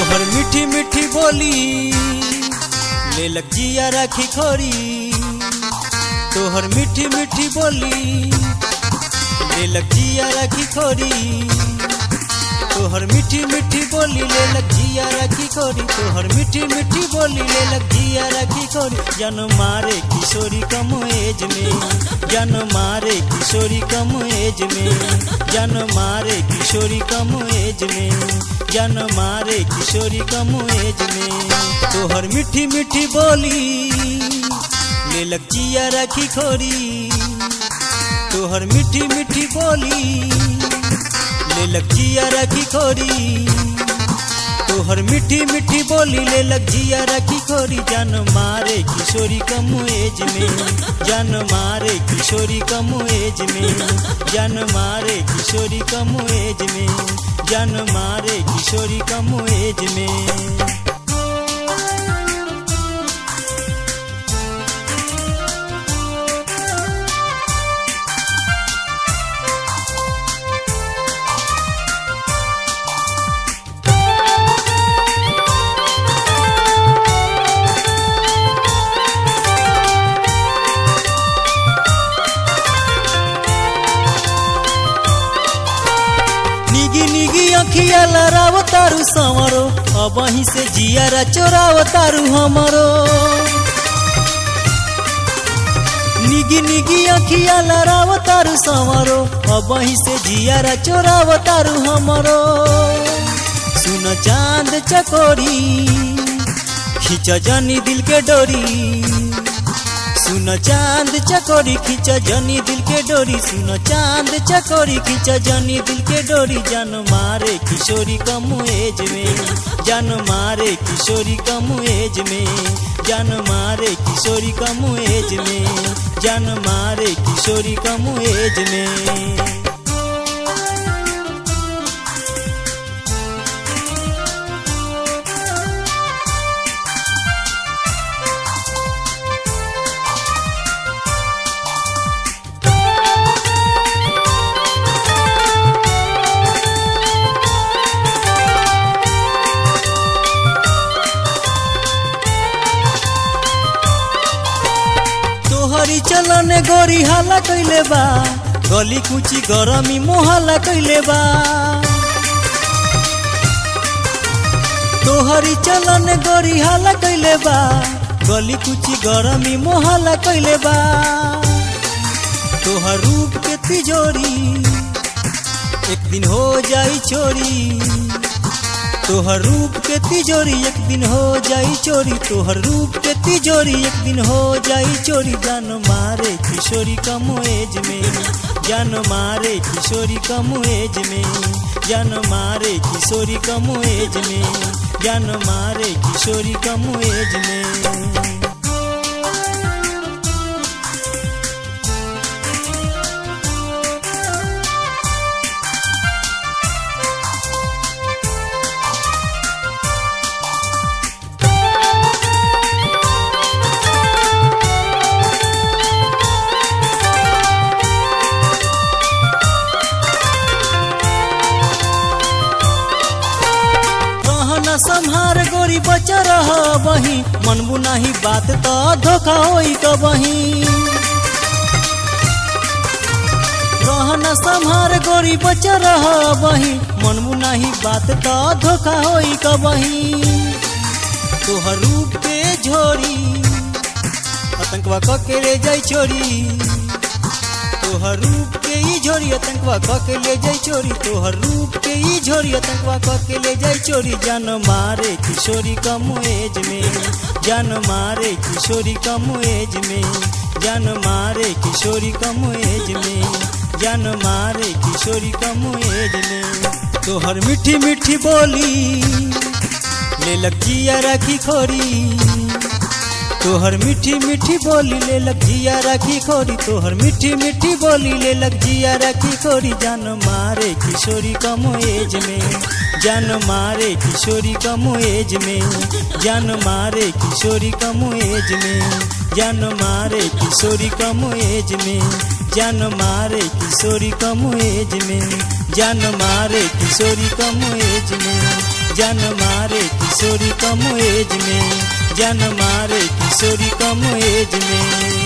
तोहर मीठी मीठी बोली ले लग जिया राखी खोरी। तोहर मीठी मीठी बोली ले लग जिया राखी खोरी। तोहर मीठी मीठी बोली ले लग जिया राखी खोरी। तोहर मीठी मीठी बोली ले लग जिया राखी खोरी। जन मारे किशोरी कम एज में, जन मारे किशोरी कम एज में, जन मारे किशोरी कम एज में, जन मारे किशोरी कम एज में। तोहर मीठी मीठी बोली ले लग जिया राखी खोरी। तोहर मीठी मीठी बोली ले लग जिया राखी खोरी। तोहर मीठी मीठी बोली ले लग जिया राखी खोरी। जन मारे किशोरी कम एज में, जन मारे किशोरी कम एज में, जन मारे किशोरी कम एज में, जन मारे किशोरी कम एज में। निगी निगी अखिया लड़ाव तारू संवरो, अब वहीं से जियारा चोराव तारू हमरो। निगी निगी अखिया लड़ाव तारू संवरो, अब वहीं से जियारा चोराव तारू हमरो। सुन चांद चकोरी खींचा जानी दिल के डोरी। सुन चांद चकोरी खींचा जानी दिल के डोरी। सुन चांद चकोरी खींचा जानी दिल के डोरी। जन मारे किशोरी कम एज में, जन मारे किशोरी कम एज में, जन मारे किशोरी कम एज में, जन मारे किशोरी कम एज में। तोहरी चलन गोरी हाला कैले बा, गली कुची गरमी मोहल्ला कैले बा। तोहरी चलन गोरी हाला कैले बा, गली कुची गरमी मोहल्ला कैले बा। तोहर रूप के तिजोरी एक दिन हो जाई चोरी। तोहर रूप के तिजोरी एक दिन हो जाई चोरी। तोहर रूप के तिजोरी एक दिन हो जाई चोरी। जान मारे किशोरी कम एज में, जान मारे किशोरी कम एज में, जान मारे किशोरी कम एज में, जान मारे किशोरी कम एज में। संहार गोरी बचा रह वही, मनबू नहीं बात तो धोखा होई कबही। रहना संहार गोरी बचा रह वही, मनबू नहीं बात तो धोखा होई कबही। तोहर रूप के झोरी आतंकवा कके ले जाई चोरी। तोहर रूप के ई झोरी आतंकवा कके ले जाई चोरी। तोहर रूप के ई झोरी आतंकवा कके ले जाई चोरी। जान मारे किशोरी कम एज में, जान मारे किशोरी कम एज में, जान मारे किशोरी कम एज में, जान मारे किशोरी कम एज में। तोहर मीठी मीठी बोली ले लग जिया राखी खोरी। तोहर मीठी मीठी बोली ले लग जिया राखी खोरी। तोहर मीठी मीठी बोली ले लग जिया राखी खोरी। जान मारे किशोरी कम एज में, जान मारे किशोरी कम एज में, जान मारे किशोरी कम एज में, जान मारे किशोरी कम एज में, जान मारे किशोरी कम एज में, जान मारे किशोरी कम एज में, जान मारे किशोरी कम एज में, जान मारे किशोरी कम एज में।